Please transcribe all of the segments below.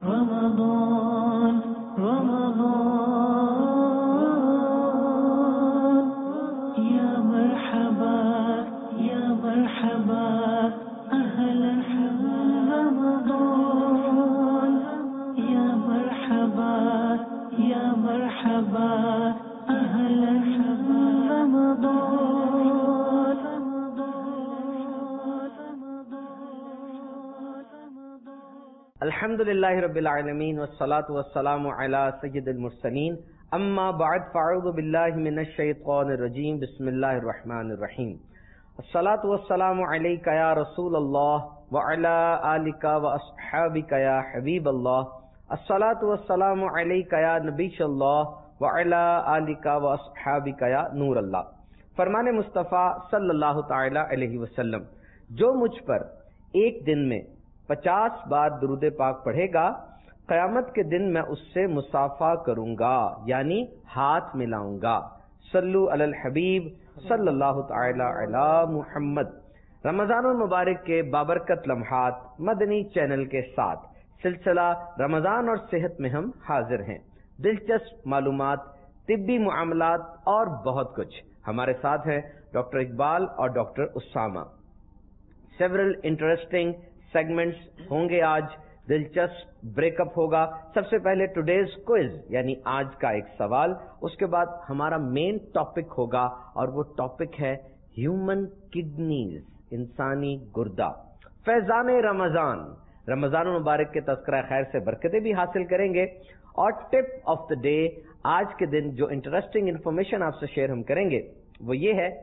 رمضان رمضان يا مرحبا يا مرحبا أهلا رمضان يا مرحبا يا مرحبا أهلا رمضان. الحمد للہ رب العالمین والصلاة والسلام علی سید المرسلین اما بعد فاعوذ باللہ من الشیطان الرجیم بسم اللہ الرحمن الرحیم. الصلاة والسلام علیک یا رسول اللہ وعلی آلک واصحابک یا حبیب اللہ. الصلاة والسلام علیک یا نبی اللہ وعلی آلک واصحابک یا نور اللہ. فرمان مصطفیٰ صلی اللہ تعالی علیہ وسلم، جو مجھ پر ایک دن میں 50 بار درود پاک پڑھے گا، قیامت کے دن میں اس سے مصافحہ کروں گا، یعنی ہاتھ ملاؤں گا. صلو علی الحبیب صلی اللہ تعالی علی محمد. رمضان المبارک کے بابرکت لمحات مدنی چینل کے ساتھ سلسلہ رمضان اور صحت میں ہم حاضر ہیں. دلچسپ معلومات، طبی معاملات اور بہت کچھ. ہمارے ساتھ ہیں ڈاکٹر اقبال اور doctor Usama. Several interesting segments ہوں گے آج. دلچسپ بریک اپ ہوگا. سب سے پہلے ٹوڈیز کوئز یعنی آج کا ایک سوال، اس کے بعد ہمارا مین ٹاپک ہوگا اور وہ ٹاپک ہے ہیومن کڈنیز، انسانی گردہ. فیضان رمضان، رمضان المبارک کے تذکرہ خیر سے برکتیں بھی حاصل کریں گے. اور ٹپ آف دا ڈے، آج کے دن جو انٹرسٹنگ انفارمیشن آپ سے شیئر ہم کریں گے وہ یہ ہے،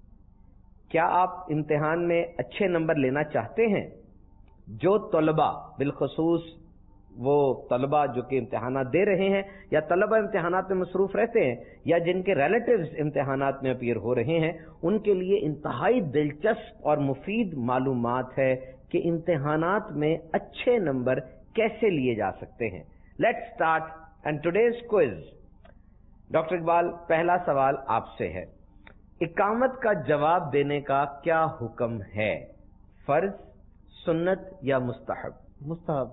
کیا آپ امتحان میں اچھے نمبر لینا چاہتے ہیں؟ جو طلبہ، بالخصوص وہ طلبہ جو کہ امتحانات دے رہے ہیں یا طلبہ امتحانات میں مصروف رہتے ہیں یا جن کے ریلیٹیوز امتحانات میں اپیئر ہو رہے ہیں، ان کے لیے انتہائی دلچسپ اور مفید معلومات ہے کہ امتحانات میں اچھے نمبر کیسے لیے جا سکتے ہیں. Let's start and today's quiz. Doctor Iqbal, پہلا سوال آپ سے ہے، اقامت کا جواب دینے کا کیا حکم ہے؟ فرض، سنت یا مستحب؟ مستحب.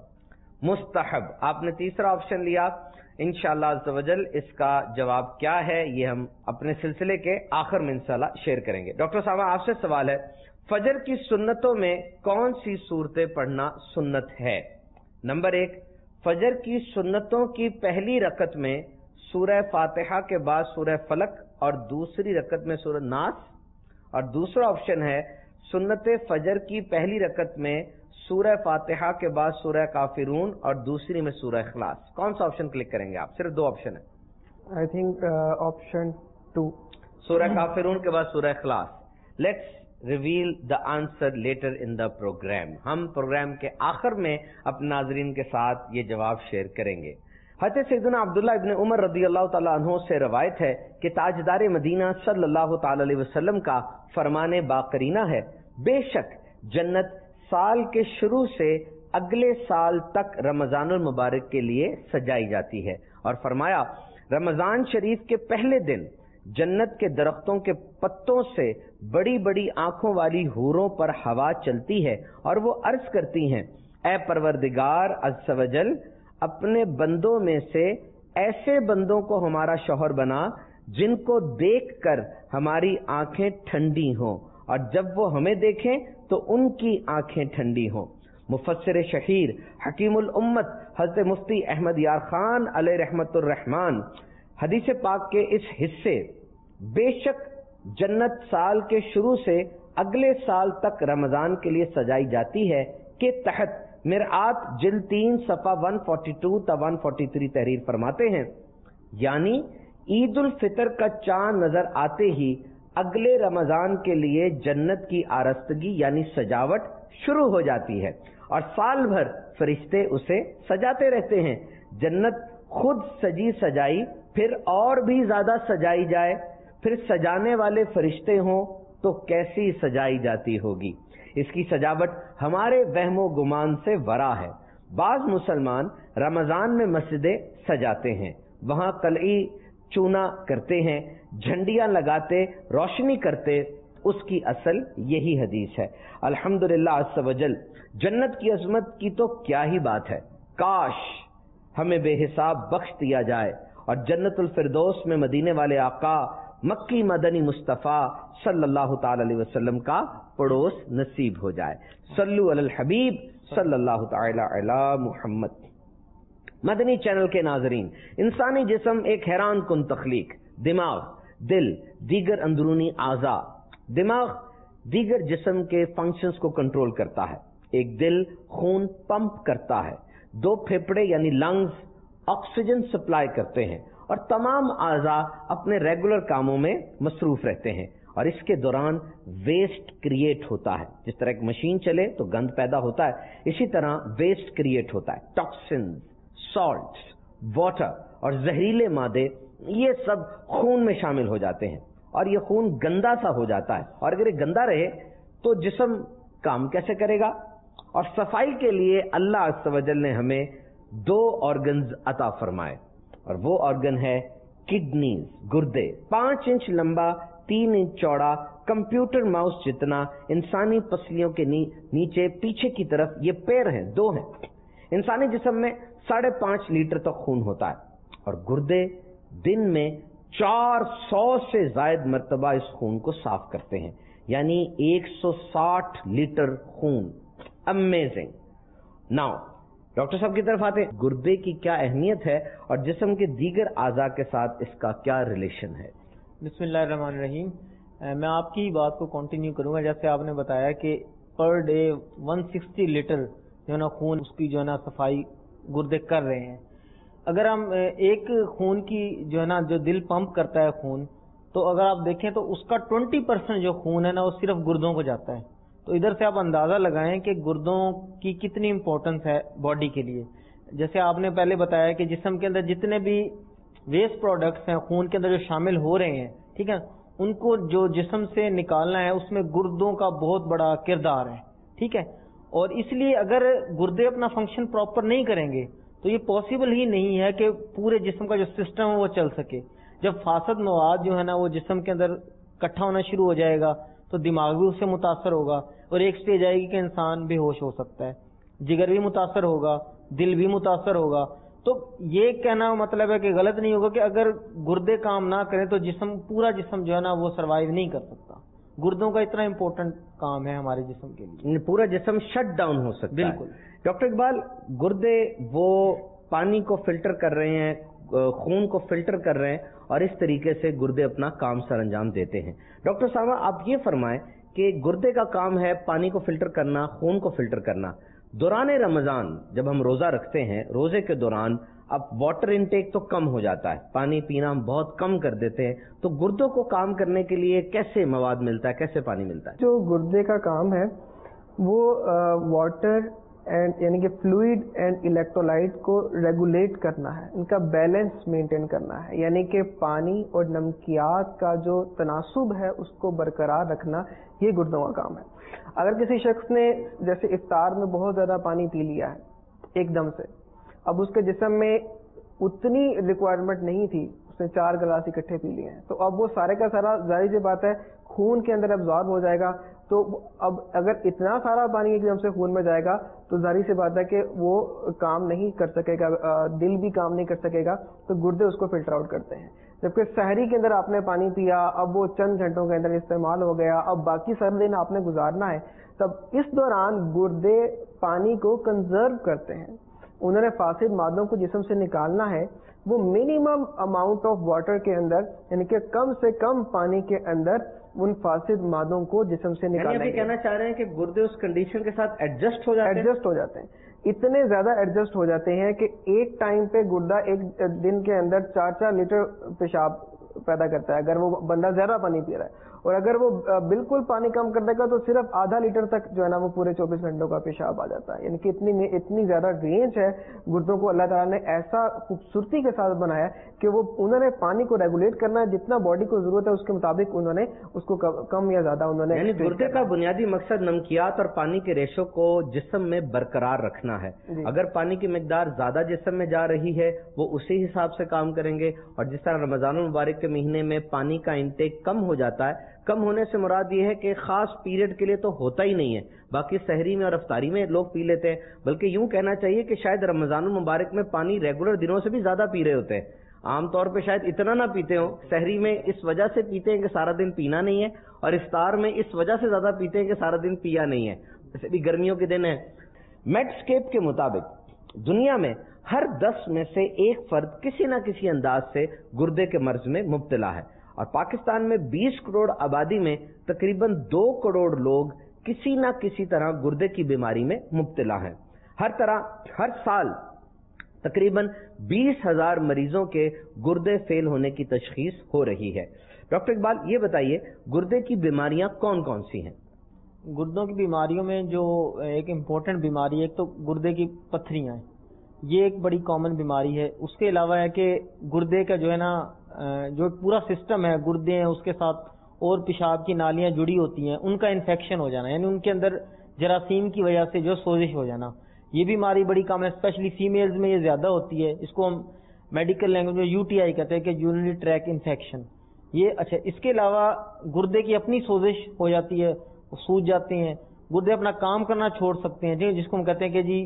مستحب. آپ نے تیسرا آپشن لیا. انشاءاللہ عز و جل اس کا جواب کیا ہے یہ ہم اپنے سلسلے کے آخر میں انشاءاللہ شیئر کریں گے. ڈاکٹر صاحب آپ سے سوال ہے، فجر کی سنتوں میں کون سی صورتیں پڑھنا سنت ہے؟ نمبر 1، فجر کی سنتوں کی پہلی رکعت میں سورہ فاتحہ کے بعد سورہ فلق اور دوسری رکعت میں سورہ ناس، اور دوسرا آپشن ہے سنت فجر کی پہلی رکعت میں سورہ فاتحہ کے بعد سورہ کافرون اور دوسری میں سورہ اخلاص. کون سا آپشن کلک کریں گے آپ؟ صرف 2 آپشن ہے. آئی تھنک آپشن 2، سورہ کافرون کے بعد سورہ اخلاص. Let's reveal the answer later in the programme. ہم پروگرام کے آخر میں اپنے ناظرین کے ساتھ یہ جواب شیئر کریں گے. حضرت سیدنا عبداللہ ابن عمر رضی اللہ تعالیٰ عنہ سے روایت ہے کہ تاجدار مدینہ صلی اللہ تعالی علیہ وسلم کا فرمان باقرینہ ہے، بے شک جنت سال کے شروع سے اگلے سال تک رمضان المبارک کے لیے سجائی جاتی ہے. اور فرمایا، رمضان شریف کے پہلے دن جنت کے درختوں کے پتوں سے بڑی بڑی آنکھوں والی حوروں پر ہوا چلتی ہے اور وہ عرض کرتی ہیں، اے پروردگار عز و جل، اپنے بندوں میں سے ایسے بندوں کو ہمارا شوہر بنا جن کو دیکھ کر ہماری آنکھیں ٹھنڈی ہوں اور جب وہ ہمیں دیکھیں تو ان کی آنکھیں ٹھنڈی ہوں. مفسر شہیر حکیم الامت حضرت مفتی احمد یار خان علیہ رحمت الرحمان حدیث پاک کے اس حصے بے شک جنت سال کے شروع سے اگلے سال تک رمضان کے لیے سجائی جاتی ہے کے تحت مرآت جلد 3 صفحہ 142 تا 143 تحریر فرماتے ہیں، یعنی عید الفطر کا چاند نظر آتے ہی اگلے رمضان کے لیے جنت کی آرستگی یعنی سجاوٹ شروع ہو جاتی ہے اور سال بھر فرشتے اسے سجاتے رہتے ہیں. جنت خود سجی سجائی پھر اور بھی زیادہ سجائی جائے، پھر سجانے والے فرشتے ہوں تو کیسی سجائی جاتی ہوگی. اس کی سجاوٹ ہمارے وہم و گمان سے ورا ہے. بعض مسلمان رمضان میں مسجدیں سجاتے ہیں، وہاں قلعی چونا کرتے ہیں، جھنڈیاں لگاتے، روشنی کرتے. اس کی اصل یہی حدیث ہے. الحمدللہ عز و جل، جنت کی عظمت کی تو کیا ہی بات ہے. کاش ہمیں بے حساب بخش دیا جائے اور جنت الفردوس میں مدینے والے آقا مکی مدنی مصطفیٰ صلی اللہ تعالی علیہ وسلم کا پڑوس نصیب ہو جائے. صلو علی الحبیب صلی اللہ تعالی علی محمد. مدنی چینل کے ناظرین، انسانی جسم ایک حیران کن تخلیق. دماغ، دل، دیگر اندرونی اعضاء. دماغ دیگر جسم کے فنکشنز کو کنٹرول کرتا ہے. ایک دل خون پمپ کرتا ہے. 2 پھیپھڑے یعنی لنگز آکسیجن سپلائی کرتے ہیں اور تمام اعضاء اپنے ریگولر کاموں میں مصروف رہتے ہیں. اور اس کے دوران ویسٹ کریٹ ہوتا ہے. جس طرح ایک مشین چلے تو گند پیدا ہوتا ہے، اسی طرح ویسٹ کریٹ ہوتا ہے. ٹاکسنز، سالٹس، واٹر اور زہریلے مادے یہ سب خون میں شامل ہو جاتے ہیں اور یہ خون گندا سا ہو جاتا ہے. اور اگر یہ گندا رہے تو جسم کام کیسے کرے گا؟ اور صفائی کے لیے اللہ عز و جل نے ہمیں 2 آرگنز عطا فرمائے اور وہ آرگن ہے کڈنیز، گردے. 5 انچ لمبا، 3 انچ چوڑا، کمپیوٹر ماؤس جتنا انسانی پسلیوں کے نیچے پیچھے کی طرف یہ پیر ہیں، 2 ہیں. انسانی جسم میں 5.5 لیٹر تک خون ہوتا ہے اور گردے دن میں 400 سے زائد مرتبہ اس خون کو صاف کرتے ہیں، یعنی 160 لیٹر خون. امیزنگ. ناؤ ڈاکٹر صاحب کی طرف آتے ہیں. گردے کی کیا اہمیت ہے اور جسم کے دیگر اعضاء کے ساتھ اس کا کیا ریلیشن ہے؟ بسم اللہ الرحمن الرحیم. میں آپ کی بات کو کنٹینیو کروں گا. جیسے آپ نے بتایا کہ پر ڈے 160 لیٹر جو ہے نا خون اس کی جو ہے نا صفائی گردے کر رہے ہیں. اگر ہم ایک خون کی جو ہے نا جو دل پمپ کرتا ہے خون، تو اگر آپ دیکھیں تو اس کا 20% جو خون ہے نا وہ صرف گردوں کو جاتا ہے. تو ادھر سے آپ اندازہ لگائیں کہ گردوں کی کتنی امپورٹنس ہے باڈی کے لیے. جیسے آپ نے پہلے بتایا کہ جسم کے اندر جتنے بھی ویسٹ پروڈکٹس ہیں خون کے اندر جو شامل ہو رہے ہیں، ٹھیک ہے، ان کو جو جسم سے نکالنا ہے اس میں گردوں کا بہت بڑا کردار ہے. ٹھیک ہے، اور اس لیے اگر گردے اپنا فنکشن پراپر نہیں کریں گے تو یہ پاسبل ہی نہیں ہے کہ پورے جسم کا جو سسٹم ہے وہ چل سکے. جب فاسد مواد جو ہے نا وہ جسم کے اندر اکٹھا ہونا شروع ہو جائے گا تو دماغ بھی اس سے متاثر ہوگا اور ایک سٹیج آئے گی کہ انسان بے ہوش ہو سکتا ہے، جگر بھی متاثر ہوگا، دل بھی متاثر ہوگا. تو یہ کہنا مطلب ہے کہ غلط نہیں ہوگا کہ اگر گردے کام نہ کریں تو پورا جسم جو ہے نا وہ سروائیو نہیں کر سکتا. گردوں کا اتنا امپورٹنٹ کام ہے ہمارے جسم کے لیے. پورا جسم شٹ ڈاؤن ہو سکتا ہے. بالکل. ڈاکٹر اقبال، گردے وہ پانی کو فلٹر کر رہے ہیں، خون کو فلٹر کر رہے ہیں اور اس طریقے سے گردے اپنا کام سر انجام دیتے ہیں. ڈاکٹر صاحب آپ یہ فرمائیں کہ گردے کا کام ہے پانی کو فلٹر کرنا، خون کو فلٹر کرنا. دوران رمضان جب ہم روزہ رکھتے ہیں، روزے کے دوران اب واٹر انٹیک تو کم ہو جاتا ہے، پانی پینا ہم بہت کم کر دیتے ہیں، تو گردوں کو کام کرنے کے لیے کیسے مواد ملتا ہے، کیسے پانی ملتا ہے؟ جو گردے کا کام ہے وہ واٹر اینڈ یعنی کہ فلوئڈ اینڈ الیکٹرولائٹ کو ریگولیٹ کرنا ہے، ان کا بیلنس مینٹین کرنا ہے، یعنی کہ پانی اور نمکیات کا جو تناسب ہے اس کو برقرار رکھنا، یہ گردوں کا کام ہے. اگر کسی شخص نے جیسے افطار میں بہت زیادہ پانی پی لیا ہے ایک دم سے، اب اس کے جسم میں اتنی ریکوائرمنٹ نہیں تھی، اس نے 4 گلاس اکٹھے پی لیے ہیں، تو اب وہ سارے کا سارا ظاہر سی بات ہے خون کے اندر ابزارب ہو جائے گا. تو اب اگر اتنا سارا پانی ایک دم سے خون میں جائے گا تو ظاہر سی بات ہے کہ وہ کام نہیں کر سکے گا، دل بھی کام نہیں کر سکے گا، تو گردے اس کو فلٹر آؤٹ کرتے ہیں. جبکہ سحری کے اندر آپ نے پانی پیا، اب وہ چند گھنٹوں کے اندر استعمال ہو گیا، اب باقی سارا دن آپ نے گزارنا ہے، تب اس دوران گردے پانی کو کنزرو کرتے ہیں. انہوں نے فاسد مادوں کو جسم سے نکالنا ہے، وہ منیمم اماؤنٹ آف واٹر کے اندر یعنی کہ کم سے کم پانی کے اندر ان فاسد مادوں کو جسم سے نکالنا. یعنی کہنا چاہ رہے ہیں کہ گردے اس کنڈیشن کے ساتھ ایڈجسٹ ہو جاتے ہیں، اتنے زیادہ ایڈجسٹ ہو جاتے ہیں کہ ایک ٹائم پہ گردہ ایک دن کے اندر 4 لیٹر پیشاب پیدا کرتا ہے اگر وہ بندہ زیادہ پانی پی رہا ہے، اور اگر وہ بالکل پانی کم کر دے گا تو صرف آدھا لیٹر تک جو ہے نا وہ پورے 24 گھنٹوں کا پیشاب آ جاتا ہے. یعنی کہ اتنی زیادہ رینج ہے گردوں کو اللہ تعالیٰ نے ایسا خوبصورتی کے ساتھ بنایا کہ وہ انہوں نے پانی کو ریگولیٹ کرنا ہے، جتنا باڈی کو ضرورت ہے اس کے مطابق انہوں نے اس کو کم یا زیادہ انہوں نے. یعنی گردے کا بنیادی مقصد نمکیات اور پانی کے ریشو کو جسم میں برقرار رکھنا ہے. اگر پانی کی مقدار زیادہ جسم میں جا رہی ہے وہ اسی حساب سے کام کریں گے، اور جس طرح رمضان المبارک کے مہینے میں پانی کا انٹیک کم ہو جاتا ہے کم ہونے سے مراد یہ ہے کہ خاص پیریڈ کے لیے تو ہوتا ہی نہیں ہے، باقی سحری میں اور افطاری میں لوگ پی لیتے ہیں، بلکہ یوں کہنا چاہیے کہ شاید رمضان المبارک میں پانی ریگولر دنوں سے بھی زیادہ پی رہے ہوتے ہیں. عام طور پہ شاید اتنا نہ پیتے ہوں، سحری میں اس وجہ سے پیتے ہیں کہ سارا دن پینا نہیں ہے، اور افطار میں اس وجہ سے زیادہ پیتے ہیں کہ سارا دن پیا نہیں ہے، جیسے بھی گرمیوں کے دن ہیں. میڈسکیپ کے مطابق دنیا میں ہر 10 میں سے ایک فرد کسی نہ کسی انداز سے گردے کے مرض میں مبتلا ہے، اور پاکستان میں 20 کروڑ آبادی میں تقریباً 2 کروڑ لوگ کسی نہ کسی طرح گردے کی بیماری میں مبتلا ہیں. ہر سال تقریباً 20,000 مریضوں کے گردے فیل ہونے کی تشخیص ہو رہی ہے. ڈاکٹر اقبال یہ بتائیے گردے کی بیماریاں کون کون سی ہیں؟ گردوں کی بیماریوں میں جو ایک امپورٹنٹ بیماری ہے، ایک تو گردے کی پتھریاں ہیں، یہ ایک بڑی کامن بیماری ہے. اس کے علاوہ ہے کہ گردے کا جو ہے نا جو پورا سسٹم ہے، گردے ہیں اس کے ساتھ اور پیشاب کی نالیاں جڑی ہوتی ہیں، ان کا انفیکشن ہو جانا، یعنی ان کے اندر جراثیم کی وجہ سے جو سوزش ہو جانا، یہ بیماری بڑی کامن ہے. اسپیشلی فیمیلز میں یہ زیادہ ہوتی ہے. اس کو ہم میڈیکل لینگویج میں UTI کہتے ہیں کہ یورینری ٹریک انفیکشن. یہ اچھا، اس کے علاوہ گردے کی اپنی سوزش ہو جاتی ہے، سوج جاتے ہیں، گردے اپنا کام کرنا چھوڑ سکتے ہیں، جس کو ہم کہتے ہیں کہ جی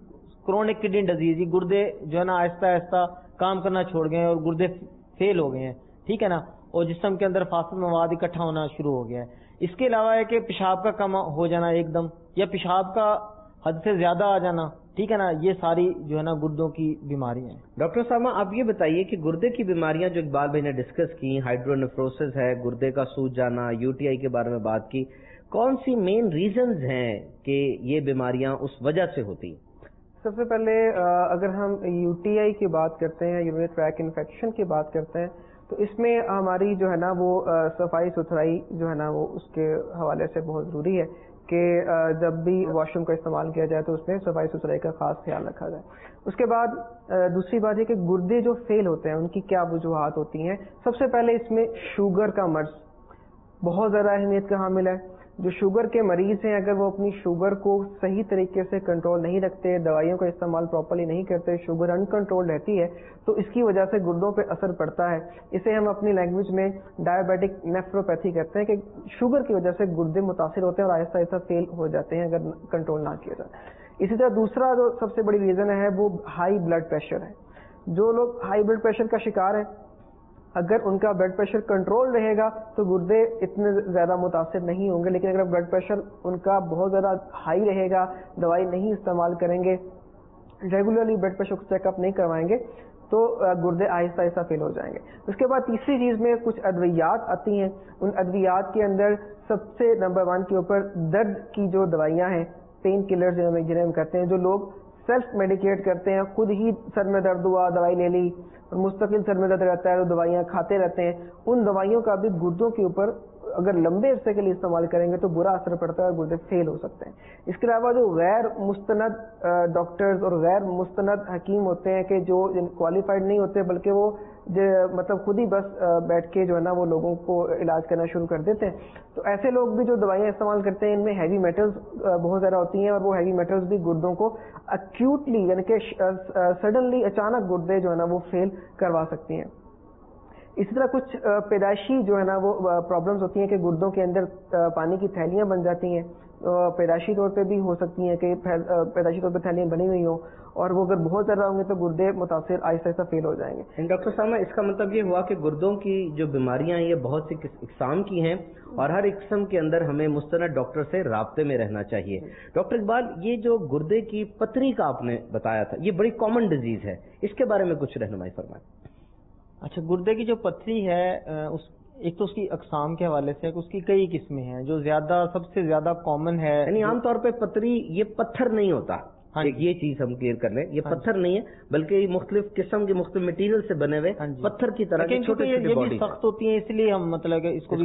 کرونک کڈنی ڈیزیز، یہ گردے جو ہے نا آہستہ آہستہ کام کرنا چھوڑ گئے ہیں اور گردے فیل ہو گئے ہیں، ٹھیک ہے نا، اور جسم کے اندر فاسد مواد اکٹھا ہونا شروع ہو گیا ہے. اس کے علاوہ ہے کہ پیشاب کا کم ہو جانا ایک دم، یا پیشاب کا حد سے زیادہ آ جانا، ٹھیک ہے نا، یہ ساری جو ہے نا گردوں کی بیماریاں ہیں. ڈاکٹر صاحب آپ یہ بتائیے کہ گردے کی بیماریاں جو اقبال بھائی نے ڈسکس کی، ہائیڈرونیفروسس ہے، گردے کا سوج جانا، UTI کے بارے میں بات کی، کون سی مین ریزنز ہیں کہ یہ بیماریاں اس وجہ سے ہوتی؟ سب سے پہلے اگر ہم UTI کی بات کرتے ہیں، یورینری ٹریک انفیکشن کی بات کرتے ہیں، تو اس میں ہماری جو ہے نا وہ صفائی ستھرائی جو ہے نا وہ اس کے حوالے سے بہت ضروری ہے کہ جب بھی واش روم کا استعمال کیا جائے تو اس میں صفائی ستھرائی کا خاص خیال رکھا جائے. اس کے بعد دوسری بات یہ کہ گردے جو فیل ہوتے ہیں ان کی کیا وجوہات ہوتی ہیں. سب سے پہلے اس میں شوگر کا مرض بہت زیادہ اہمیت کا حامل ہے. جو شوگر کے مریض ہیں اگر وہ اپنی شوگر کو صحیح طریقے سے کنٹرول نہیں رکھتے، دوائیوں کا استعمال پراپرلی نہیں کرتے، شوگر ان کنٹرول رہتی ہے، تو اس کی وجہ سے گردوں پہ اثر پڑتا ہے. اسے ہم اپنی لینگویج میں ڈائبیٹک نیفروپیتھی کہتے ہیں کہ شوگر کی وجہ سے گردے متاثر ہوتے ہیں اور آہستہ آہستہ فیل ہو جاتے ہیں اگر کنٹرول نہ کیا جائے. اسی طرح دوسرا جو سب سے بڑی ریزن ہے وہ ہائی بلڈ پریشر ہے. جو لوگ ہائی بلڈ پریشر کا شکار ہیں اگر ان کا بلڈ پریشر کنٹرول رہے گا تو گردے اتنے زیادہ متاثر نہیں ہوں گے، لیکن اگر بلڈ پریشر ان کا بہت زیادہ ہائی رہے گا، دوائی نہیں استعمال کریں گے، ریگولرلی بلڈ پریشر کو چیک اپ نہیں کروائیں گے تو گردے آہستہ آہستہ فیل ہو جائیں گے. اس کے بعد تیسری چیز میں کچھ ادویات آتی ہیں. ان ادویات کے اندر سب سے نمبر 1 کے اوپر درد کی جو دوائیاں ہیں، پین کلر جنہیں ہم کہتے ہیں، جو لوگ سیلف میڈیکیٹ کرتے ہیں، خود ہی سر میں درد ہوا دوائی لے لی اور مستقل سر میں درد رہتا ہے تو دوائیاں کھاتے رہتے ہیں، ان دوائیوں کا بھی گردوں کے اوپر اگر لمبے عرصے کے لیے استعمال کریں گے تو برا اثر پڑتا ہے اور گردے فیل ہو سکتے ہیں. اس کے علاوہ جو غیر مستند ڈاکٹرز اور غیر مستند حکیم ہوتے ہیں کہ جو کوالیفائڈ نہیں ہوتے بلکہ وہ مطلب خود ہی بس بیٹھ کے جو ہے نا وہ لوگوں کو علاج کرنا شروع کر دیتے ہیں، تو ایسے لوگ بھی جو دوائیاں استعمال کرتے ہیں ان میں ہیوی میٹلز بہت زیادہ ہوتی ہیں اور وہ ہیوی میٹلز بھی گردوں کو اکیوٹلی یعنی کہ سڈنلی اچانک گردے جو ہے نا وہ فیل کروا سکتی ہیں. اسی طرح کچھ پیدائشی جو ہے نا وہ پرابلمز ہوتی ہیں کہ گردوں کے اندر پانی کی تھیلیاں بن جاتی ہیں، پیدائشی طور پہ بھی ہو سکتی ہیں کہ پیدائشی طور پہ تھیلیاں بنی ہوئی ہوں اور وہ اگر بہت زیادہ ہوں گے تو گردے متاثر آہستہ آہستہ فیل ہو جائیں گے. ڈاکٹر صاحب اس کا مطلب یہ ہوا کہ گردوں کی جو بیماریاں ہیں یہ بہت سی اقسام کی ہیں اور ہر قسم کے اندر ہمیں مستند ڈاکٹر سے رابطے میں رہنا چاہیے. ڈاکٹر اقبال یہ جو گردے کی پتھری کا آپ نے بتایا تھا یہ بڑی کامن ڈیزیز ہے، اس کے بارے میں کچھ رہنمائی فرمائیں. اچھا، گردے کی جو پتھری ہے ایک تو اس کی اقسام کے حوالے سے اس کی کئی قسمیں ہیں. جو سب سے زیادہ کامن ہے، یعنی عام طور پہ پتھری یہ پتھر نہیں ہوتا، یہ چیز ہم کلیئر کر لیں، یہ پتھر نہیں ہے بلکہ مختلف قسم کے مختلف مٹیریل سے بنے ہوئے پتھر کی طرح کے چھوٹے چھوٹے باڈی سخت ہوتی ہیں، اس لیے ہم مطلب اس کو بھی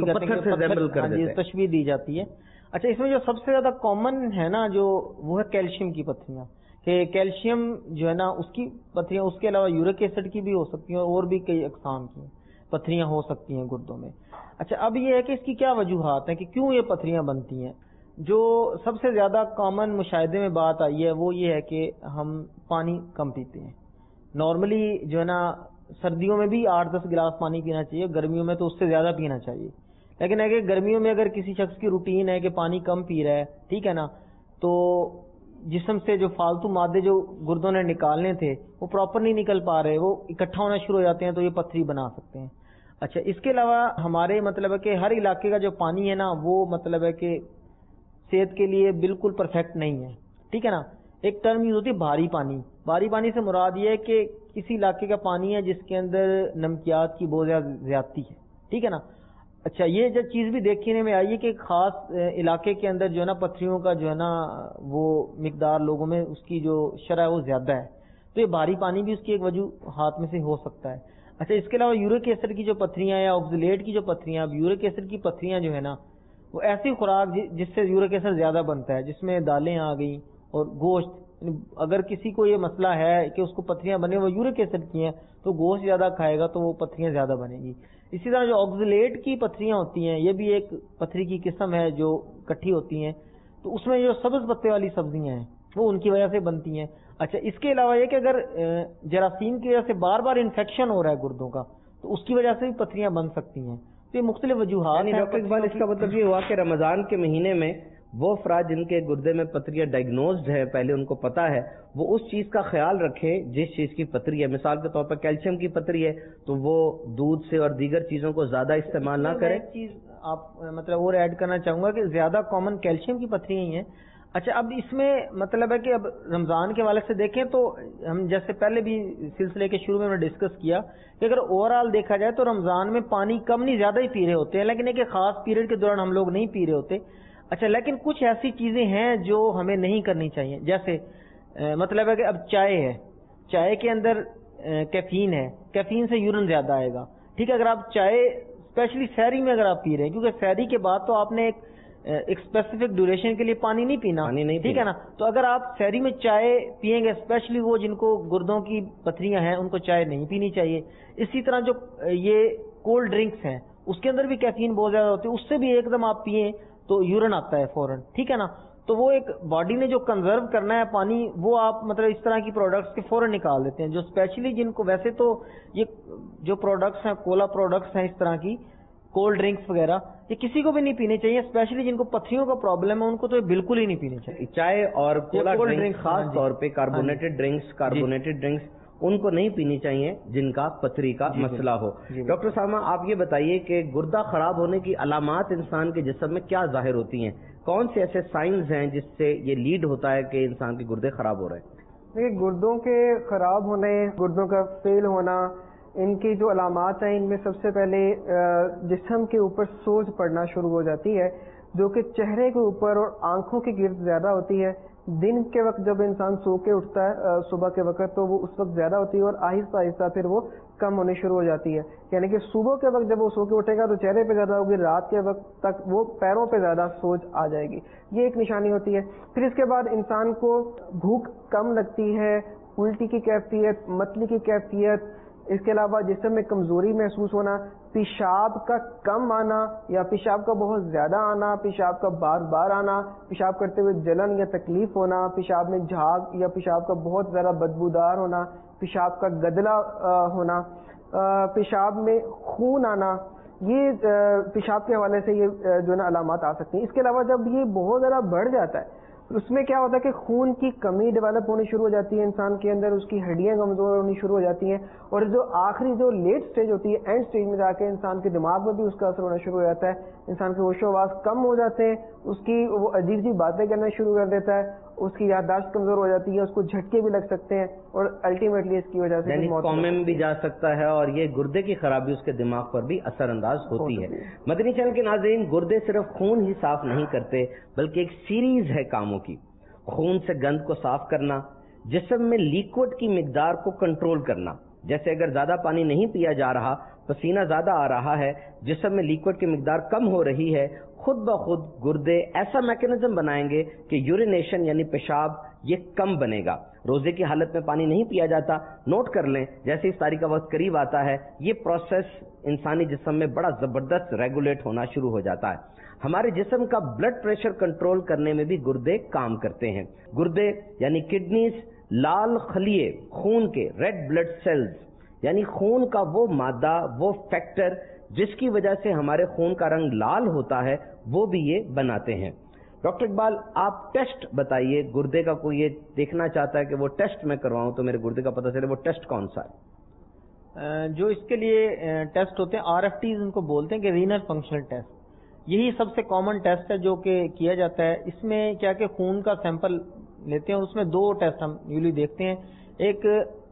تشبیہ دی جاتی ہے. اچھا، اس میں جو سب سے زیادہ کامن ہے نا جو وہ ہے کیلشیم کی پتھریاں، کہ کیلشیم جو ہے نا اس کی پتھریاں، اس کے علاوہ یورک ایسڈ کی بھی ہو سکتی ہیں اور بھی کئی اقسام کی پتھریاں ہو سکتی ہیں گردوں میں. اچھا، اب یہ ہے کہ اس کی کیا وجوہات ہیں کہ کیوں یہ پتھریاں بنتی ہیں. جو سب سے زیادہ کامن مشاہدے میں بات آئی ہے وہ یہ ہے کہ ہم پانی کم پیتے ہیں. نارملی جو ہے نا سردیوں میں بھی 8-10 گلاس پانی پینا چاہیے، گرمیوں میں تو اس سے زیادہ پینا چاہیے، لیکن ہے کہ گرمیوں میں اگر کسی شخص کی روٹین ہے کہ پانی کم پی رہا ہے، ٹھیک ہے نا، تو جسم سے جو فالتو مادے جو گردوں نے نکالنے تھے وہ پراپر نہیں نکل پا رہے، وہ اکٹھا ہونا شروع ہو جاتے ہیں، تو یہ پتھری بنا سکتے ہیں۔ اچھا، اس کے علاوہ ہمارے مطلب ہے کہ ہر علاقے کا جو پانی ہے نا وہ مطلب ہے کہ صحت کے لیے بالکل پرفیکٹ نہیں ہے، ٹھیک ہے نا۔ ایک ٹرم یوز ہوتی ہے بھاری پانی۔ بھاری پانی سے مراد یہ ہے کہ کسی علاقے کا پانی ہے جس کے اندر نمکیات کی بہت زیادہ زیادتی ہے، ٹھیک ہے نا۔ اچھا، یہ جو چیز بھی دیکھنے میں آئی ہے کہ خاص علاقے کے اندر جو ہے نا پتھریوں کا جو ہے نا وہ مقدار لوگوں میں اس کی جو شرح ہے وہ زیادہ ہے، تو یہ بھاری پانی بھی اس کی ایک وجوہات میں سے ہو سکتا ہے۔ اچھا، اس کے علاوہ یورک ایسڈ کی جو پتھریاں یا آکزیلیٹ کی جو پتھریاں، اب یورک ایسڈ کی پتھریاں جو ہے نا وہ ایسی خوراک جس سے یورک ایسڈ زیادہ بنتا ہے، جس میں دالیں آ گئیں اور گوشت، اگر کسی کو یہ مسئلہ ہے کہ اس کو پتھریاں بنے وہ یورک ایسڈ کی ہیں تو گوشت زیادہ کھائے گا تو وہ پتھریاں زیادہ بنے گی۔ اسی طرح جو آکزیلیٹ کی پتھریاں ہوتی ہیں یہ بھی ایک پتھری کی قسم ہے جو کٹھی ہوتی ہیں، تو اس میں جو سبز پتے والی سبزیاں ہیں وہ ان کی وجہ سے بنتی ہیں۔ اچھا، اس کے علاوہ یہ کہ اگر جراثیم کی وجہ سے بار بار انفیکشن ہو رہا ہے گردوں کا تو اس کی وجہ سے بھی پتھریاں بن سکتی ہیں۔ تو یہ مختلف وجوہات ہیں۔ ڈاکٹر اقبال، اس کا مطلب یہ ہوا کہ رمضان کے مہینے میں وہ افراد جن کے گردے میں پتھریاں ڈائگنوزڈ ہے، پہلے ان کو پتا ہے، وہ اس چیز کا خیال رکھیں جس چیز کی پتھری ہے۔ مثال کے طور پر کیلشیم کی پتھری ہے تو وہ دودھ سے اور دیگر چیزوں کو زیادہ استعمال نہ کریں۔ ایک چیز آپ مطلب اور ایڈ کرنا چاہوں گا کہ زیادہ کامن کیلشیم کی پتھریاں ہی ہیں۔ اچھا، اب اس میں مطلب ہے کہ اب رمضان کے حوالے سے دیکھیں تو ہم جیسے پہلے بھی سلسلے کے شروع میں ہم نے ڈسکس کیا کہ اگر اوور آل دیکھا جائے تو رمضان میں پانی کم نہیں زیادہ ہی پی رہے ہوتے ہیں، لیکن ایک خاص پیریڈ کے دوران ہم لوگ نہیں پی رہے ہوتے۔ اچھا، لیکن کچھ ایسی چیزیں ہیں جو ہمیں نہیں کرنی چاہیے، جیسے مطلب ہے کہ اب چائے ہے، چائے کے اندر کیفین ہے، کیفین سے یورین زیادہ آئے گا، ٹھیک ہے۔ اگر آپ چائے اسپیشلی سحری میں اگر آپ پی رہے ہیں، کیونکہ سحری کے بعد تو آپ نے ایک اسپیسیفک ڈیوریشن کے لیے پانی نہیں پینا، ٹھیک ہے نا، تو اگر آپ سحری میں چائے پیئیں گے، اسپیشلی وہ جن کو گردوں کی پتھریاں ہیں ان کو چائے نہیں پینی چاہیے۔ اسی طرح جو یہ کولڈ ڈرنکس ہیں اس کے اندر بھی کیفین بہت زیادہ ہوتی ہے، اس سے بھی ایک دم آپ پئیں تو یورین آتا ہے فوراً، ٹھیک ہے نا۔ تو وہ ایک باڈی نے جو کنزرو کرنا ہے پانی وہ آپ مطلب اس طرح کی پروڈکٹس کے فوراً نکال دیتے ہیں، جو اسپیشلی جن کو ویسے تو یہ جو پروڈکٹس ہیں کولا پروڈکٹس ہیں اس طرح کی کولڈ ڈرنکس وغیرہ یہ کسی کو بھی نہیں پینے چاہیے، اسپیشلی جن کو پتھریوں کا پرابلم ہے ان کو تو یہ بالکل ہی نہیں پینے چاہیے۔ چائے اور کولا ڈرنکس خاص طور پہ کاربونیٹڈ ڈرنکس ان کو نہیں پینی چاہیے جن کا پتھری کا مسئلہ ہو۔ ڈاکٹر سامہ، آپ یہ بتائیے کہ گردہ خراب ہونے کی علامات انسان کے جسم میں کیا ظاہر ہوتی ہیں؟ کون سے ایسے سائنز ہیں جس سے یہ لیڈ ہوتا ہے کہ انسان کے گردے خراب ہو رہے ہیں؟ دیکھیے، گردوں کے خراب ہونے، گردوں کا فیل ہونا، ان کی جو علامات ہیں ان میں سب سے پہلے جسم کے اوپر سوج پڑنا شروع ہو جاتی ہے، جو کہ چہرے کے اوپر اور آنکھوں کے گرد زیادہ ہوتی ہے۔ دن کے وقت جب انسان سو کے اٹھتا ہے صبح کے وقت تو وہ اس وقت زیادہ ہوتی ہے اور آہستہ آہستہ پھر وہ کم ہونی شروع ہو جاتی ہے، یعنی کہ صبح کے وقت جب وہ سو کے اٹھے گا تو چہرے پہ زیادہ ہوگی، رات کے وقت تک وہ پیروں پہ زیادہ سوج آ جائے گی، یہ ایک نشانی ہوتی ہے۔ پھر اس کے بعد انسان کو بھوک کم لگتی ہے، الٹی کی کیفیت، متلی کی کیفیت، اس کے علاوہ جسم میں کمزوری محسوس ہونا، پیشاب کا کم آنا یا پیشاب کا بہت زیادہ آنا، پیشاب کا بار بار آنا، پیشاب کرتے ہوئے جلن یا تکلیف ہونا، پیشاب میں جھاگ یا پیشاب کا بہت زیادہ بدبودار ہونا، پیشاب کا گدلا ہونا، پیشاب میں خون آنا، یہ پیشاب کے حوالے سے یہ جو ہے نا علامات آ سکتی ہیں۔ اس کے علاوہ جب یہ بہت زیادہ بڑھ جاتا ہے اس میں کیا ہوتا ہے کہ خون کی کمی ڈیولپ ہونی شروع ہو جاتی ہے انسان کے اندر، اس کی ہڈیاں کمزور ہونی شروع ہو جاتی ہیں، اور جو آخری جو لیٹ سٹیج ہوتی ہے، اینڈ سٹیج میں جا کے انسان کے دماغ میں بھی اس کا اثر ہونا شروع ہو جاتا ہے، انسان کے ہوش و حواس کم ہو جاتے ہیں، اس کی وہ عجیب سی باتیں کرنا شروع کر دیتا ہے، اس کی یادداشت کمزور ہو جاتی ہے، اس کو جھٹکے بھی لگ سکتے ہیں اور الٹیمیٹلی اس کی وجہ سے کومے میں بھی جا سکتا ہے، اور یہ گردے کی خرابی اس کے دماغ پر بھی اثر انداز ہوتی ہے۔ مدنی چینل کے ناظرین، گردے صرف خون ہی صاف نہیں کرتے بلکہ ایک سیریز ہے کاموں کی۔ خون سے گند کو صاف کرنا، جسم میں لیکوڈ کی مقدار کو کنٹرول کرنا، جیسے اگر زیادہ پانی نہیں پیا جا رہا، پسینہ زیادہ آ رہا ہے، جسم میں لیکوڈ کی مقدار کم ہو رہی ہے، خود بخود گردے ایسا میکینزم بنائیں گے کہ یورینیشن یعنی پیشاب یہ کم بنے گا۔ روزے کی حالت میں پانی نہیں پیا جاتا، نوٹ کر لیں، جیسے افطاری کا وقت قریب آتا ہے یہ پروسیس انسانی جسم میں بڑا زبردست ریگولیٹ ہونا شروع ہو جاتا ہے۔ ہمارے جسم کا بلڈ پریشر کنٹرول کرنے میں بھی گردے کام کرتے ہیں۔ گردے یعنی کڈنیز لال خلیے خون کے ریڈ بلڈ سیلز یعنی خون کا وہ مادہ، وہ فیکٹر جس کی وجہ سے ہمارے خون کا رنگ لال ہوتا ہے وہ بھی یہ بناتے ہیں. ڈاکٹر اقبال آپ ٹیسٹ بتائیے, گردے کا کوئی یہ دیکھنا چاہتا ہے کہ وہ ٹیسٹ میں کرواؤں تو میرے گردے کا پتہ چلے, وہ ٹیسٹ کون سا ہے؟ جو اس کے لیے ٹیسٹ ہوتے ہیں RFTs ان کو بولتے ہیں کہ رینل فنکشنل ٹیسٹ. یہی سب سے کامن ٹیسٹ ہے جو کہ کیا جاتا ہے. اس میں کیا کہ خون کا سیمپل لیتے ہیں, اس میں دو ٹیسٹ ہم یوزلی دیکھتے ہیں. ایک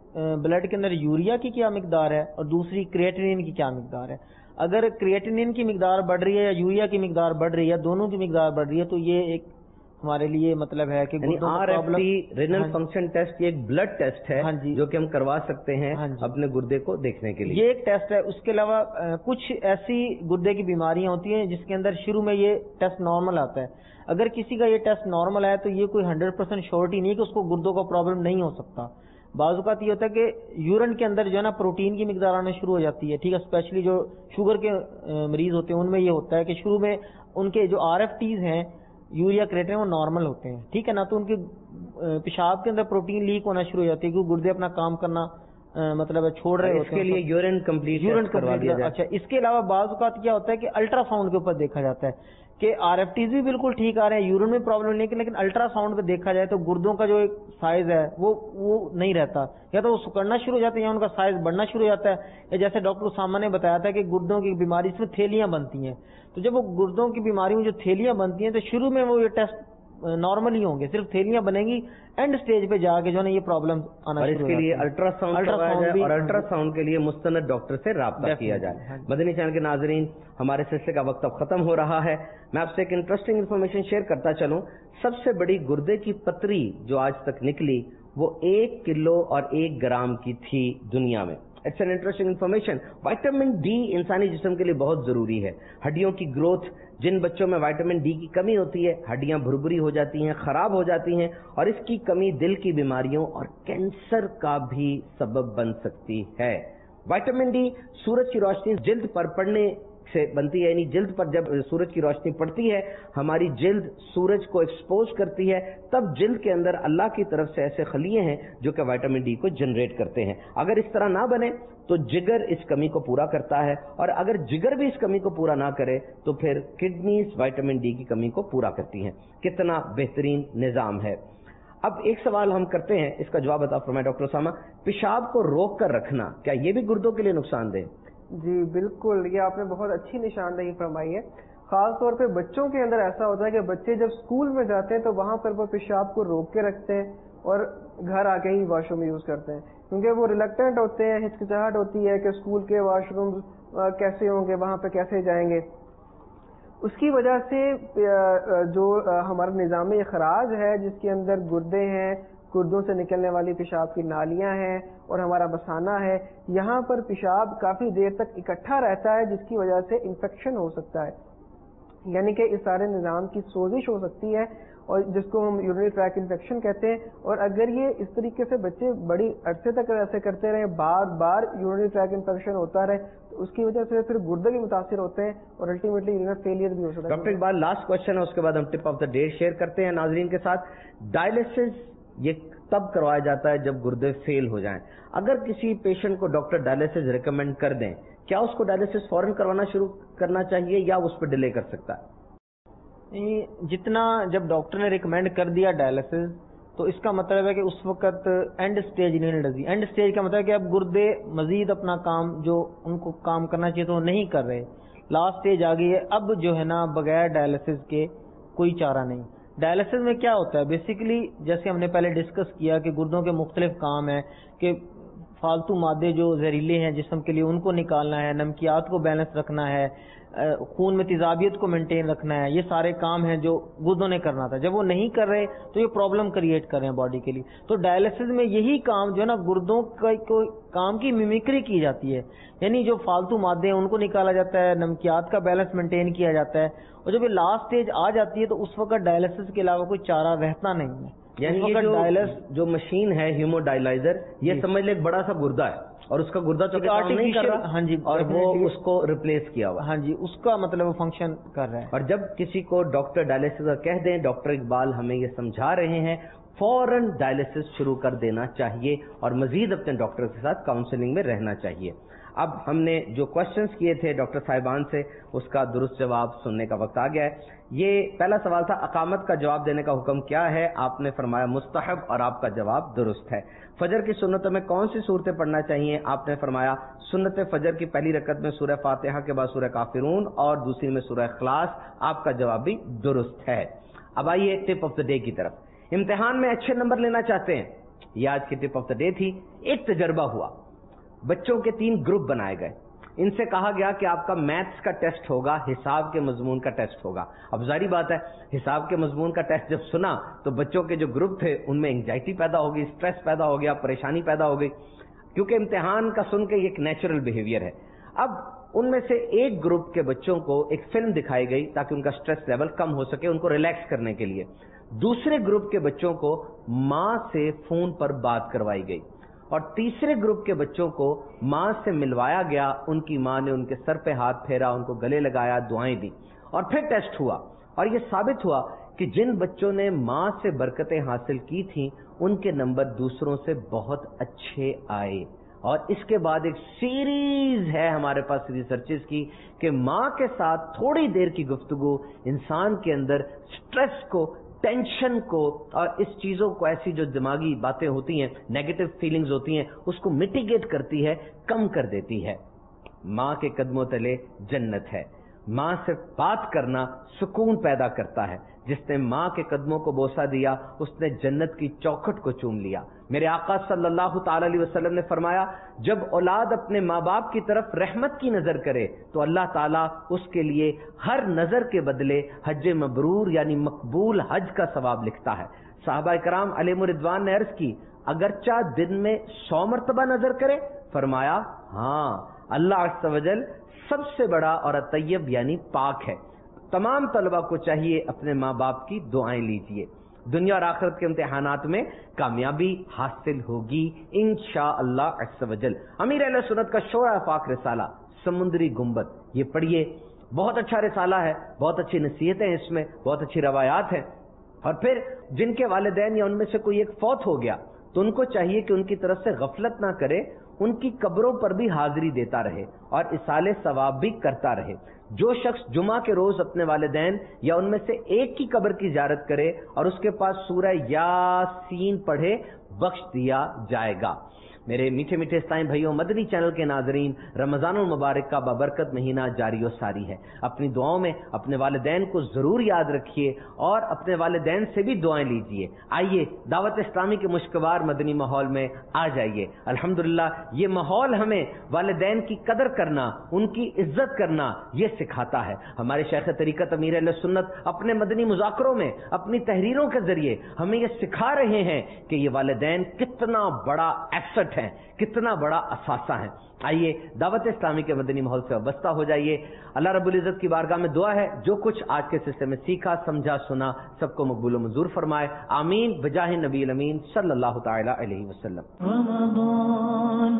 بلڈ کے اندر یوریا کی کیا مقدار ہے اور دوسری کریٹینین کی کیا مقدار ہے. اگر کریٹینین کی مقدار بڑھ رہی ہے یا یوریا کی مقدار بڑھ رہی ہے, دونوں کی مقدار بڑھ رہی ہے, تو یہ ایک ہمارے لیے مطلب ہے کہ RFT رینل فنکشن ٹیسٹ یہ ایک بلڈ ٹیسٹ ہے جو کہ ہم کروا سکتے ہیں اپنے گردے کو دیکھنے کے لیے. یہ ایک ٹیسٹ ہے. اس کے علاوہ کچھ ایسی گردے کی بیماریاں ہوتی ہیں جس کے اندر شروع میں یہ ٹیسٹ نارمل آتا ہے. اگر کسی کا یہ ٹیسٹ نارمل ہے تو یہ کوئی 100% شیورٹی نہیں ہے کہ اس کو گردوں کا پرابلم نہیں ہو سکتا. بعض اوقات یہ ہوتا ہے کہ یورین کے اندر جو ہے نا پروٹین کی مقدار آنا شروع ہو جاتی ہے. ٹھیک ہے, اسپیشلی جو شوگر کے مریض ہوتے ہیں ان میں یہ ہوتا ہے کہ شروع میں ان کے جو RFTs ہیں یوریا کریٹین وہ نارمل ہوتے ہیں. ٹھیک ہے نا, تو ان کے پیشاب کے اندر پروٹین لیک ہونا شروع ہو جاتی ہے کیونکہ گردے اپنا کام کرنا مطلب چھوڑ رہے ہوتے ہیں. اس کے لیے یورین کمپلیٹ کروا دیا جائے. اچھا, اس کے علاوہ بعض اوقات کیا ہوتا ہے کہ الٹرا ساؤنڈ کے اوپر دیکھا جاتا ہے کہ RFTs بھی بالکل ٹھیک آ رہے ہیں, یورین میں پرابلم نہیں, لیکن الٹرا ساؤنڈ پہ دیکھا جائے تو گردوں کا جو ایک سائز ہے وہ نہیں رہتا, یا تو وہ سکڑنا شروع ہو جاتے ہیں یا ان کا سائز بڑھنا شروع ہو جاتا ہے. یا جیسے ڈاکٹر اسامہ نے بتایا تھا کہ گردوں کی بیماری اس میں تھیلیاں بنتی ہیں, تو جب وہ گردوں کی بیماری میں جو تھیلیاں بنتی ہیں تو شروع میں وہ یہ ٹیسٹ نارمل ہی ہوں گے, صرف تھیلیاں بنیں گی, اینڈ سٹیج پہ جا کے جو ہے نا یہ پرابلم آنا شروع ہو جاتی ہے. اس کے لیے الٹرا ساؤنڈ اور الٹرا ساؤنڈ کے لیے مستند ڈاکٹر سے رابطہ کیا جائے. مدنی چینل کے ناظرین, ہمارے سلسلے کا وقت اب ختم ہو رہا ہے. میں آپ سے ایک انٹرسٹنگ انفارمیشن شیئر کرتا چلوں. سب سے بڑی گردے کی پتری جو آج تک نکلی وہ 1 کلو اور 1 گرام کی تھی دنیا میں. It's an interesting information. Vitamin D انسانی جسم کے لیے بہت ضروری ہے. ہڈیوں کی گروتھ, جن بچوں میں وائٹامن ڈی کی کمی ہوتی ہے ہڈیاں بھربھری ہو جاتی ہیں, خراب ہو جاتی ہیں, اور اس کی کمی دل کی بیماریوں اور کینسر کا بھی سبب بن سکتی ہے. وائٹامن ڈی سورج کی روشنی جلد پر پڑنے سے بنتی ہے, یعنی جلد پر جب سورج کی روشنی پڑتی ہے ہماری جلد سورج کو ایکسپوز کرتی ہے, تب جلد کے اندر اللہ کی طرف سے ایسے خلیے ہیں جو کہ وائٹامن ڈی کو جنریٹ کرتے ہیں. اگر اس طرح نہ بنے تو جگر اس کمی کو پورا کرتا ہے, اور اگر جگر بھی اس کمی کو پورا نہ کرے تو پھر کڈنیز وائٹامن ڈی کی کمی کو پورا کرتی ہیں. کتنا بہترین نظام ہے. اب ایک سوال ہم کرتے ہیں, اس کا جواب بتا فرمائے ڈاکٹر اسامہ. پیشاب کو روک کر رکھنا کیا یہ بھی گردوں کے لیے نقصان دہ؟ جی بالکل, یہ آپ نے بہت اچھی نشاندہی فرمائی ہے. خاص طور پہ بچوں کے اندر ایسا ہوتا ہے کہ بچے جب اسکول میں جاتے ہیں تو وہاں پر وہ پیشاب کو روک کے رکھتے ہیں اور گھر آ کے ہی واش روم یوز کرتے ہیں, کیونکہ وہ ریلیکٹنٹ ہوتے ہیں, ہچکچاہٹ ہوتی ہے کہ اسکول کے واش روم کیسے ہوں گے, وہاں پہ کیسے جائیں گے. اس کی وجہ سے جو ہمارا نظام اخراج ہے جس کے اندر گردے ہیں, گردوں سے نکلنے والی پیشاب کی نالیاں ہیں اور ہمارا مثانہ ہے, یہاں پر پیشاب کافی دیر تک اکٹھا رہتا ہے جس کی وجہ سے انفیکشن ہو سکتا ہے, یعنی کہ اس سارے نظام کی سوزش ہو سکتی ہے اور جس کو ہم یورینری ٹریک انفیکشن کہتے ہیں. اور اگر یہ اس طریقے سے بچے بڑی عرصے تک ایسے کرتے رہے, بار بار یورینری ٹریک انفیکشن ہوتا رہے, تو اس کی وجہ سے پھر گردے بھی متاثر ہوتے ہیں اور الٹیمیٹلی یورینری فیلئر بھی ہو سکتا ہے. ڈاکٹر اقبال لاسٹ کوشچن ہے, اس کے بعد ہم tip of the day share کرتے ہیں ناظرین کے ساتھ. ڈائلسس یہ تب کروایا جاتا ہے جب گردے فیل ہو جائیں. اگر کسی پیشنٹ کو ڈاکٹر ڈائلسس ریکمینڈ کر دیں, کیا اس کو ڈائلسس فوراً کروانا شروع کرنا چاہیے یا اس پہ ڈیلے کر سکتا ہے؟ جتنا جب ڈاکٹر نے ریکمینڈ کر دیا ڈائلسس تو اس کا مطلب ہے کہ اس وقت اینڈ سٹیج نہیں ڈزی. اینڈ سٹیج کا مطلب ہے کہ اب گردے مزید اپنا کام جو ان کو کام کرنا چاہیے تو وہ نہیں کر رہے, لاسٹ سٹیج آ گئی ہے. اب جو ہے نا بغیر ڈائلسس کے کوئی چارہ نہیں. ڈائلسس میں کیا ہوتا ہے بیسیکلی, جیسے ہم نے پہلے ڈسکس کیا کہ گردوں کے مختلف کام ہیں کہ فالتو مادے جو زہریلے ہیں جسم کے لیے ان کو نکالنا ہے, نمکیات کو بیلنس رکھنا ہے, خون میں تیزابیت کو مینٹین رکھنا ہے. یہ سارے کام ہیں جو گردوں نے کرنا تھا. جب وہ نہیں کر رہے تو یہ پرابلم کریٹ کر رہے ہیں باڈی کے لیے. تو ڈائلسس میں یہی کام جو ہے نا گردوں کا کام کی میمیکری کی جاتی ہے, یعنی جو فالتو مادے ہیں ان کو نکالا جاتا ہے, نمکیات کا بیلنس مینٹین کیا جاتا ہے, اور جب یہ لاسٹ سٹیج آ جاتی ہے تو اس وقت ڈائلسس کے علاوہ کوئی چارہ رہتا نہیں ہے. یعنی یہ جو مشین ہے ہیمو ڈائلائزر, یہ سمجھ لیں ایک بڑا سا گردہ ہے اور اس کا گردہ تو کام نہیں کر رہا, ہاں جی, اور وہ اس کو ریپلیس کیا ہوا, ہاں جی, اس کا مطلب وہ فنکشن کر رہا ہے. اور جب کسی کو ڈاکٹر ڈائلسس کہہ دیں, ڈاکٹر اقبال ہمیں یہ سمجھا رہے ہیں, فوراً ڈائلسس شروع کر دینا چاہیے اور مزید اپنے ڈاکٹر کے ساتھ کاؤنسلنگ میں رہنا چاہیے. اب ہم نے جو کوشچنز کیے تھے ڈاکٹر صاحبان سے اس کا درست جواب سننے کا وقت آ گیا ہے. یہ پہلا سوال تھا اقامت کا جواب دینے کا حکم کیا ہے؟ آپ نے فرمایا مستحب اور آپ کا جواب درست ہے. فجر کی سنتوں میں کون سی صورتیں پڑھنا چاہیے؟ آپ نے فرمایا سنت فجر کی پہلی رکعت میں سورہ فاتحہ کے بعد سورہ کافرون اور دوسری میں سورہ اخلاص. آپ کا جواب بھی درست ہے. اب آئیے ٹپ آف دا ڈے کی طرف. امتحان میں اچھے نمبر لینا چاہتے ہیں؟ یہ آج کی ٹپ آف دا ڈے تھی. ایک تجربہ ہوا، بچوں کے 3 گروپ بنائے گئے. ان سے کہا گیا کہ آپ کا میتھس کا ٹیسٹ ہوگا، حساب کے مضمون کا ٹیسٹ ہوگا. اب ظاہری بات ہے حساب کے مضمون کا ٹیسٹ جب سنا تو بچوں کے جو گروپ تھے ان میں انگزائٹی پیدا ہو گئی، سٹریس پیدا ہو گیا، پریشانی پیدا ہو گئی، کیونکہ امتحان کا سن کے یہ ایک نیچرل بیہیویئر ہے. اب ان میں سے ایک گروپ کے بچوں کو ایک فلم دکھائی گئی تاکہ ان کا سٹریس لیول کم ہو سکے، ان کو ریلیکس کرنے کے لیے. دوسرے گروپ کے بچوں کو ماں سے فون پر بات کروائی گئی اور تیسرے گروپ کے بچوں کو ماں سے ملوایا گیا. ان کی ماں نے ان کے سر پہ ہاتھ پھیرا، ان کو گلے لگایا، دعائیں دی اور پھر ٹیسٹ ہوا اور یہ ثابت ہوا کہ جن بچوں نے ماں سے برکتیں حاصل کی تھیں ان کے نمبر دوسروں سے بہت اچھے آئے. اور اس کے بعد ایک سیریز ہے ہمارے پاس ریسرچز کی کہ ماں کے ساتھ تھوڑی دیر کی گفتگو انسان کے اندر سٹریس کو، ٹینشن کو اور اس چیزوں کو، ایسی جو دماغی باتیں ہوتی ہیں، نیگیٹو فیلنگز ہوتی ہیں، اس کو میٹیگیٹ کرتی ہے، کم کر دیتی ہے. ماں کے قدموں تلے جنت ہے. ماں سے بات کرنا سکون پیدا کرتا ہے. جس نے ماں کے قدموں کو بوسہ دیا اس نے جنت کی چوکھٹ کو چوم لیا. میرے آقا صلی اللہ تعالی علیہ وسلم نے فرمایا جب اولاد اپنے ماں باپ کی طرف رحمت کی نظر کرے تو اللہ تعالیٰ اس کے لیے ہر نظر کے بدلے حج مبرور یعنی مقبول حج کا ثواب لکھتا ہے. صحابہ کرام علیہ رضوان نے عرض کی اگرچہ دن میں 100 مرتبہ نظر کرے؟ فرمایا ہاں، اللہ عز و جل سب سے بڑا اور طیب یعنی پاک ہے. تمام طلبہ کو چاہیے اپنے ماں باپ کی دعائیں لیجئے. دنیا اور آخرت کے امتحانات میں کامیابی حاصل ہوگی انشاءاللہ عز و جل. امیر اہل سنت کا شورى افاق رسالہ سمندری گنبد، یہ پڑھیے، بہت اچھا رسالہ ہے، بہت اچھی نصیحتیں ہیں اس میں، بہت اچھی روایات ہیں. اور پھر جن کے والدین یا ان میں سے کوئی ایک فوت ہو گیا تو ان کو چاہیے کہ ان کی طرف سے غفلت نہ کرے، ان کی قبروں پر بھی حاضری دیتا رہے اور اصالہ ثواب بھی کرتا رہے. جو شخص جمعہ کے روز اپنے والدین یا ان میں سے ایک کی قبر کی زیارت کرے اور اس کے پاس سورہ یاسین پڑھے بخش دیا جائے گا. میرے میٹھے میٹھے اسلامی بھائیوں، مدنی چینل کے ناظرین، رمضان المبارک کا بابرکت مہینہ جاری و ساری ہے. اپنی دعاؤں میں اپنے والدین کو ضرور یاد رکھیے اور اپنے والدین سے بھی دعائیں لیجیے. آئیے دعوت اسلامی کے مشکوار مدنی ماحول میں آ جائیے. الحمدللہ یہ ماحول ہمیں والدین کی قدر کرنا، ان کی عزت کرنا یہ سکھاتا ہے. ہمارے شیخ طریقت امیر اہل سنت اپنے مدنی مذاکروں میں، اپنی تحریروں کے ذریعے ہمیں یہ سکھا رہے ہیں کہ یہ والدین کتنا بڑا ایسٹ ہیں، کتنا بڑا اثاثہ ہیں. آئیے دعوت اسلامی کے مدنی ماحول سے وابستہ ہو جائیے. اللہ رب العزت کی بارگاہ میں دعا ہے جو کچھ آج کے سلسلے میں سیکھا، سمجھا، سنا، سب کو مقبول و منظور فرمائے. آمین بجاہ نبی الامین صلی اللہ تعالی علیہ وسلم. رمضان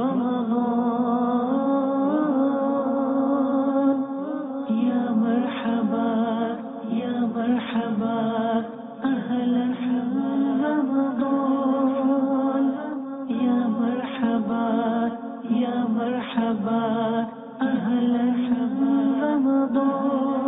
یا مرحبا یا مرحبا اہلا رمضان یا مرحبا یا مرحبا اہلا رمضان